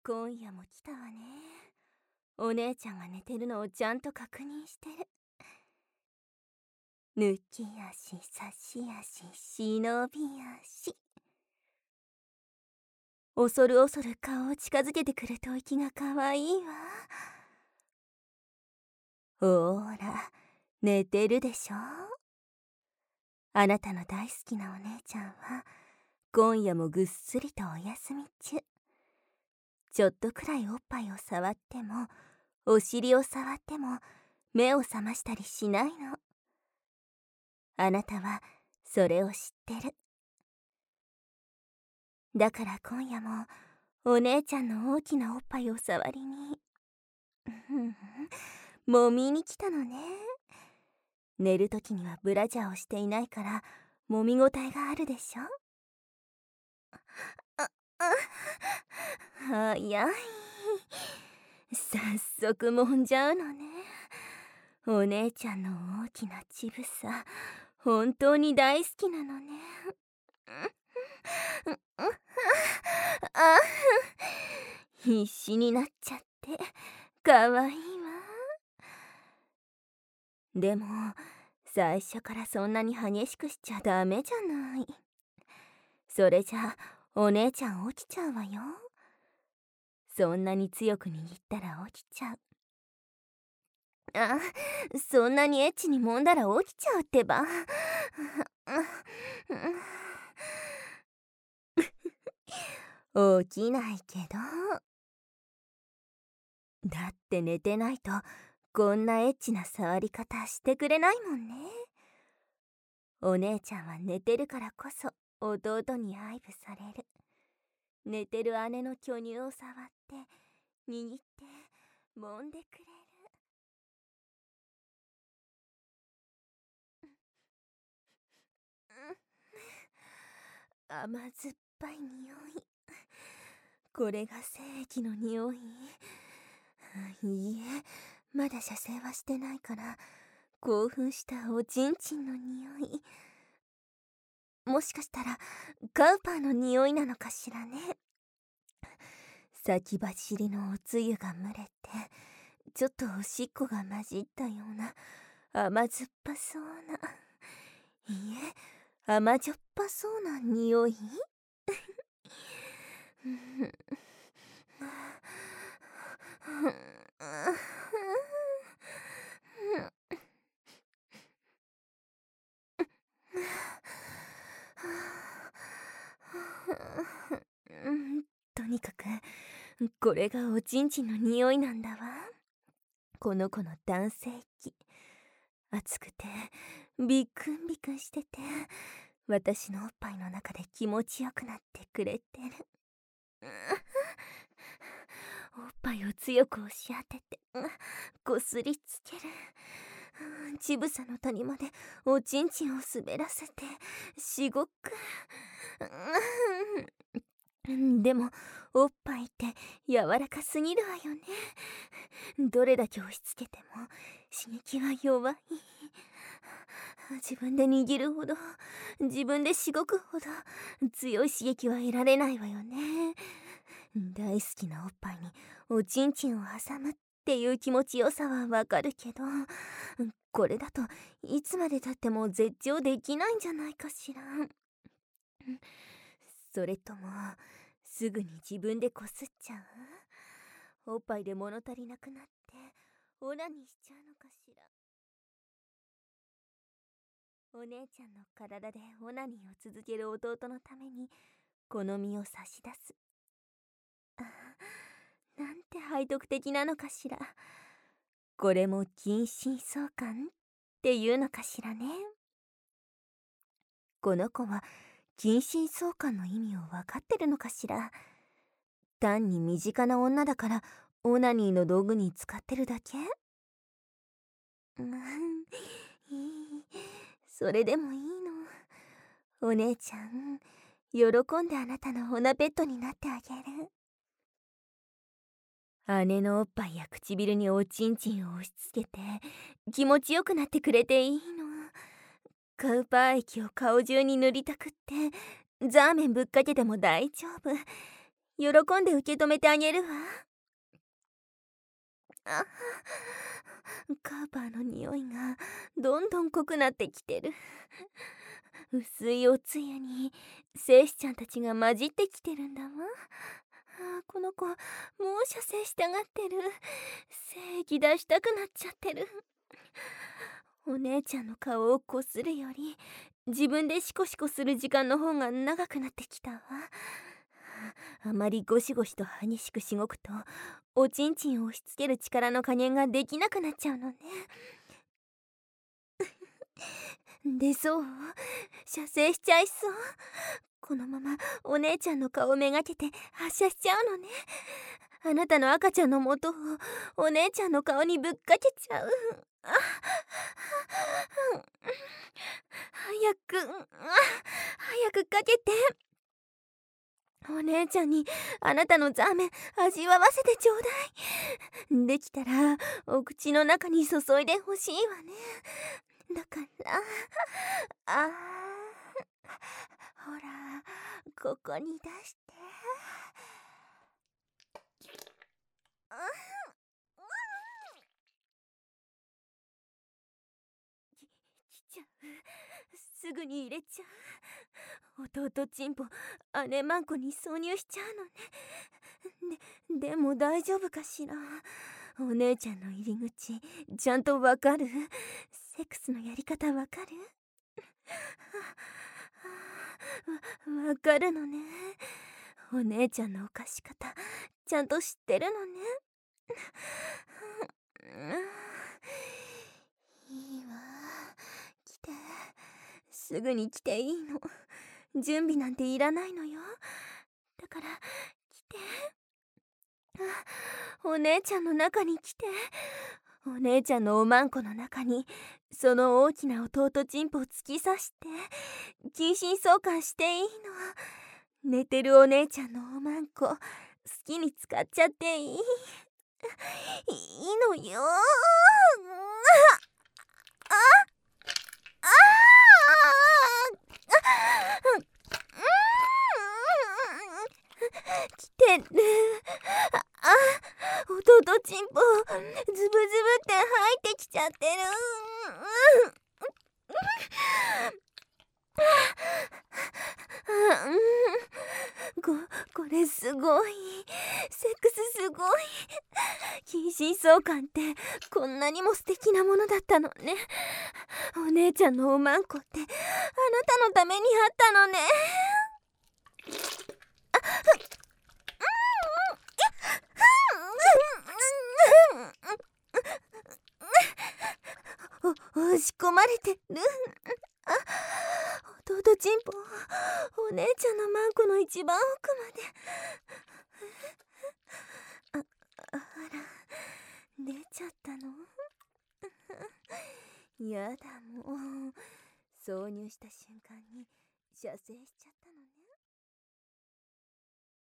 今夜も来たわね。お姉ちゃんが寝てるのをちゃんと確認してる。抜き足差し足忍び足。恐る恐る顔を近づけてくる吐息がかわいいわ。ほーら、寝てるでしょ。あなたの大好きなお姉ちゃんは今夜もぐっすりとお休み中。ちょっとくらいおっぱいを触っても、お尻を触っても目を覚ましたりしないの。あなたはそれを知ってる。だから今夜もお姉ちゃんの大きなおっぱいを触りに揉みに来たのね。寝るときにはブラジャーをしていないから揉みごたえがあるでしょ。早い。早速揉んじゃうのね。お姉ちゃんの大きな乳房、本当に大好きなのね。必死になっちゃってかわいいわ。でも最初からそんなに激しくしちゃダメじゃない。それじゃお姉ちゃん起きちゃうわよ。そんなに強く握ったら起きちゃう。そんなにエッチに揉んだら起きちゃうってば。起きないけど。だって寝てないとこんなエッチな触り方してくれないもんね。お姉ちゃんは寝てるからこそ弟に愛撫される。寝てる姉の巨乳を触って握って揉んでくれる。甘酸っぱい匂い。これが精液の匂い。いいえ、まだ射精はしてないから興奮したおちんちんの匂い。もしかしたらカウパーの匂いなのかしらね。先走りのおつゆが蒸れてちょっとおしっこが混じったような甘酸っぱそうな、いいえ甘じょっぱそうな匂い。とにかくこれがおちんちんの匂いなんだわ。この子の男性器、熱くてビクンビクンしてて私のおっぱいの中で気持ちよくなってくれてる。おっぱいを強く押し当ててこすりつける。乳房の谷までおちんちんを滑らせてしごく。でもおっぱいって柔らかすぎるわよね。どれだけ押し付けても刺激は弱い。自分で握るほど自分でしごくほど強い刺激は得られないわよね。大好きなおっぱいにおちんちんを挟むっていう気持ちよさはわかるけど、これだといつまでたっても絶頂できないんじゃないかしら。それともすぐに自分でこすっちゃう？おっぱいで物足りなくなってオナニーしちゃうのかしら。お姉ちゃんの体でオナニーを続ける弟のためにこの身を差し出す。なんて背徳的なのかしら。これも近親相関っていうのかしらね。この子は近親相関の意味を分かってるのかしら。単に身近な女だからオナニーの道具に使ってるだけ？それでもいいの。お姉ちゃん、喜んであなたのオナペットになってあげる。姉のおっぱいや唇におちんちんを押し付けて気持ちよくなってくれていいの。カウパー液を顔中に塗りたくってザーメンぶっかけても大丈夫。 喜んで受け止めてあげるわ。あ、カーパーの匂いがどんどん濃くなってきてる。薄いおつゆに精子ちゃんたちが混じってきてるんだわ。この子もう射精したがってる。精液出したくなっちゃってる。お姉ちゃんの顔をこするより自分でシコシコする時間の方が長くなってきたわ。あまりゴシゴシと激しくしごくとおちんちんを押し付ける力の加減ができなくなっちゃうのね。でそう射精しちゃいそう。このままお姉ちゃんの顔めがけて発射しちゃうのね。あなたの赤ちゃんの元をお姉ちゃんの顔にぶっかけちゃう。早くかけて。お姉ちゃんにあなたのザーメン味わわせてちょうだい。できたらお口の中に注いでほしいわね。だからほらここに出して。来ちゃう。すぐに入れちゃう。弟チンポ姉マンコに挿入しちゃうのね。でも大丈夫かしら。お姉ちゃんの入り口ちゃんとわかる？セックスのやり方わかる？わかるのね。お姉ちゃんの犯し方ちゃんと知ってるのね。いいわ、来て。すぐに来ていいの。準備なんていらないのよ。だから来て。お姉ちゃんの中に来て。お姉ちゃんのおまんこの中にその大きな弟チンポを突き刺して近親相関していいの。寝てるお姉ちゃんのおまんこ好きに使っちゃっていいのよ。来てる。弟チンポズブズブって入ってきちゃってる。これすごい。セックスすごい。近親相関ってこんなにも素敵なものだったのね。お姉ちゃんのおまんこってあなたのためにあったのね。押し込まれてる。弟チンポお姉ちゃんのマンコの一番奥まで。あら出ちゃったの。やだもう。挿入した瞬間に射精しちゃった。